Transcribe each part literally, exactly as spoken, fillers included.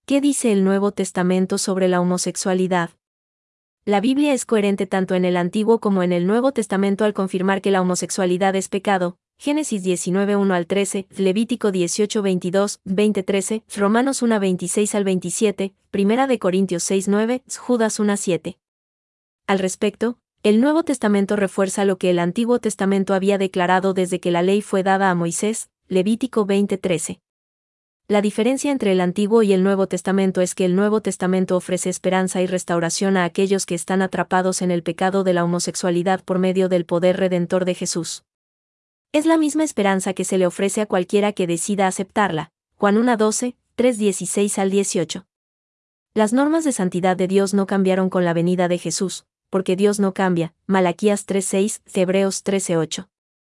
¿Qué dice el Nuevo Testamento sobre la homosexualidad? La Biblia es coherente tanto en el Antiguo como en el Nuevo Testamento al confirmar que la homosexualidad es pecado. Génesis diecinueve uno al trece, Levítico dieciocho veintidós, veinte trece, Romanos uno veintiséis al veintisiete, Primera de Corintios seis nueve, Judas uno siete. Al respecto, el Nuevo Testamento refuerza lo que el Antiguo Testamento había declarado desde que la ley fue dada a Moisés, Levítico veinte trece. La diferencia entre el Antiguo y el Nuevo Testamento es que el Nuevo Testamento ofrece esperanza y restauración a aquellos que están atrapados en el pecado de la homosexualidad por medio del poder redentor de Jesús. Es la misma esperanza que se le ofrece a cualquiera que decida aceptarla. Juan uno doce, tres dieciséis al dieciocho. Las normas de santidad de Dios no cambiaron con la venida de Jesús, porque Dios no cambia. Malaquías tres seis, Hebreos trece ocho.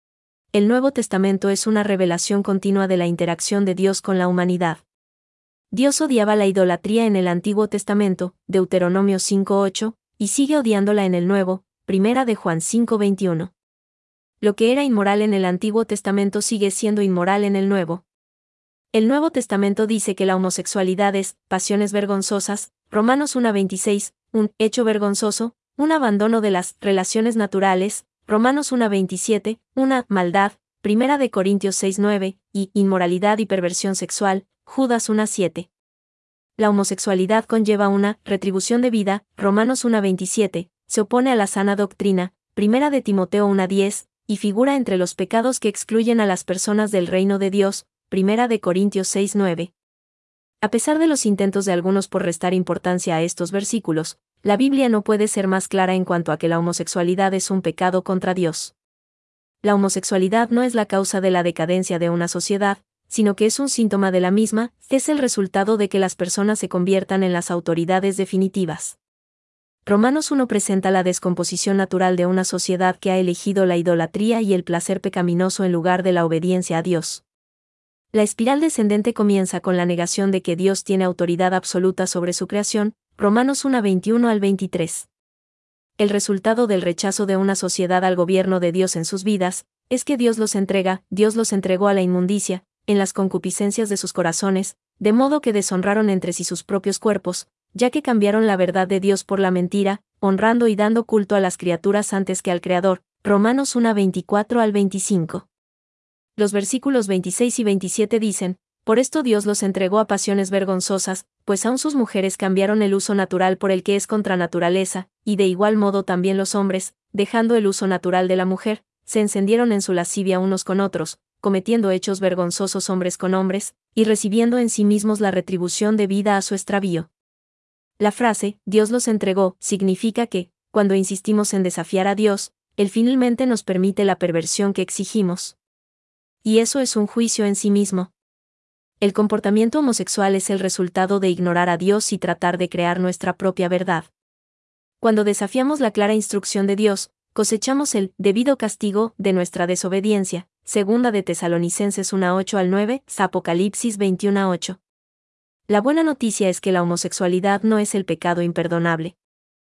El Nuevo Testamento es una revelación continua de la interacción de Dios con la humanidad. Dios odiaba la idolatría en el Antiguo Testamento, Deuteronomio cinco ocho, y sigue odiándola en el Nuevo, Primera de Juan cinco veintiuno. Lo que era inmoral en el Antiguo Testamento sigue siendo inmoral en el Nuevo. El Nuevo Testamento dice que la homosexualidad es pasiones vergonzosas, Romanos uno veintiséis, un hecho vergonzoso, un abandono de las relaciones naturales, Romanos uno veintisiete, una maldad, Primera de Corintios seis nueve, y inmoralidad y perversión sexual, Judas uno siete. La homosexualidad conlleva una retribución de vida, Romanos uno veintisiete, se opone a la sana doctrina, Primera de Timoteo uno diez, y figura entre los pecados que excluyen a las personas del reino de Dios, Primera de Corintios seis nueve. A pesar de los intentos de algunos por restar importancia a estos versículos, la Biblia no puede ser más clara en cuanto a que la homosexualidad es un pecado contra Dios. La homosexualidad no es la causa de la decadencia de una sociedad, sino que es un síntoma de la misma, es el resultado de que las personas se conviertan en las autoridades definitivas. Romanos uno presenta la descomposición natural de una sociedad que ha elegido la idolatría y el placer pecaminoso en lugar de la obediencia a Dios. La espiral descendente comienza con la negación de que Dios tiene autoridad absoluta sobre su creación, Romanos uno veintiuno al veintitrés. El resultado del rechazo de una sociedad al gobierno de Dios en sus vidas, es que Dios los entrega, Dios los entregó a la inmundicia, en las concupiscencias de sus corazones, de modo que deshonraron entre sí sus propios cuerpos, ya que cambiaron la verdad de Dios por la mentira, honrando y dando culto a las criaturas antes que al Creador, Romanos uno veinticuatro al veinticinco. Los versículos veintiséis y veintisiete dicen, por esto Dios los entregó a pasiones vergonzosas, pues aun sus mujeres cambiaron el uso natural por el que es contra naturaleza, y de igual modo también los hombres, dejando el uso natural de la mujer, se encendieron en su lascivia unos con otros, cometiendo hechos vergonzosos hombres con hombres, y recibiendo en sí mismos la retribución debida a su extravío. La frase, Dios los entregó, significa que, cuando insistimos en desafiar a Dios, Él finalmente nos permite la perversión que exigimos. Y eso es un juicio en sí mismo. El comportamiento homosexual es el resultado de ignorar a Dios y tratar de crear nuestra propia verdad. Cuando desafiamos la clara instrucción de Dios, cosechamos el debido castigo de nuestra desobediencia. Segunda de Tesalonicenses uno ocho al nueve, Apocalipsis veintiuno ocho. La buena noticia es que la homosexualidad no es el pecado imperdonable.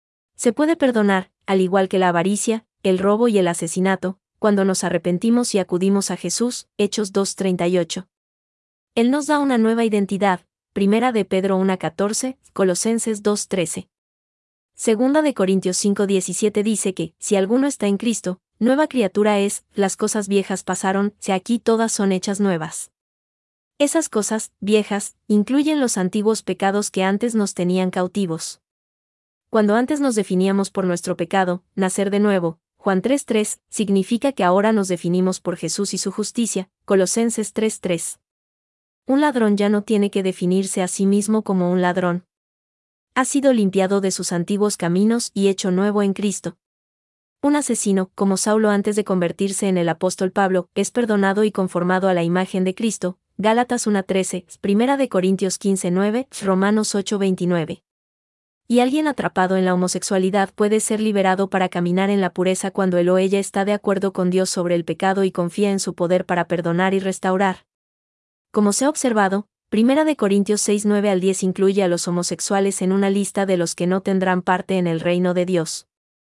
Se puede perdonar, al igual que la avaricia, el robo y el asesinato, cuando nos arrepentimos y acudimos a Jesús, Hechos dos treinta y ocho. Él nos da una nueva identidad, Primera de Pedro uno catorce, Colosenses dos trece. Segunda de Corintios cinco diecisiete dice que, si alguno está en Cristo, nueva criatura es, las cosas viejas pasaron, si aquí todas son hechas nuevas. Esas cosas, viejas, incluyen los antiguos pecados que antes nos tenían cautivos. Cuando antes nos definíamos por nuestro pecado, nacer de nuevo, Juan tres tres, significa que ahora nos definimos por Jesús y su justicia, Colosenses tres tres. Un ladrón ya no tiene que definirse a sí mismo como un ladrón. Ha sido limpiado de sus antiguos caminos y hecho nuevo en Cristo. Un asesino, como Saulo antes de convertirse en el apóstol Pablo, es perdonado y conformado a la imagen de Cristo, Gálatas uno trece, Primera de Corintios quince nueve, Romanos ocho veintinueve. Y alguien atrapado en la homosexualidad puede ser liberado para caminar en la pureza cuando él o ella está de acuerdo con Dios sobre el pecado y confía en su poder para perdonar y restaurar. Como se ha observado, Primera de Corintios seis nueve al diez incluye a los homosexuales en una lista de los que no tendrán parte en el reino de Dios.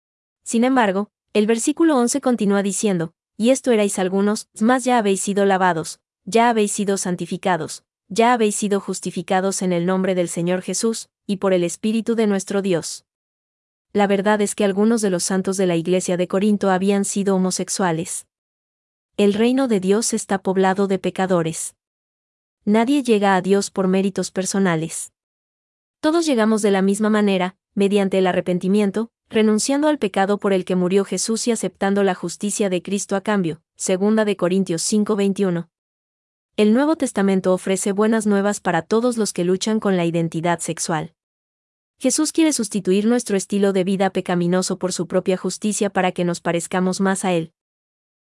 Sin embargo, el versículo once continúa diciendo, y esto erais algunos, mas ya habéis sido lavados, ya habéis sido santificados, ya habéis sido justificados en el nombre del Señor Jesús, y por el Espíritu de nuestro Dios. La verdad es que algunos de los santos de la iglesia de Corinto habían sido homosexuales. El reino de Dios está poblado de pecadores. Nadie llega a Dios por méritos personales. Todos llegamos de la misma manera, mediante el arrepentimiento, renunciando al pecado por el que murió Jesús y aceptando la justicia de Cristo a cambio. Segunda de Corintios cinco veintiuno. El Nuevo Testamento ofrece buenas nuevas para todos los que luchan con la identidad sexual. Jesús quiere sustituir nuestro estilo de vida pecaminoso por su propia justicia para que nos parezcamos más a Él.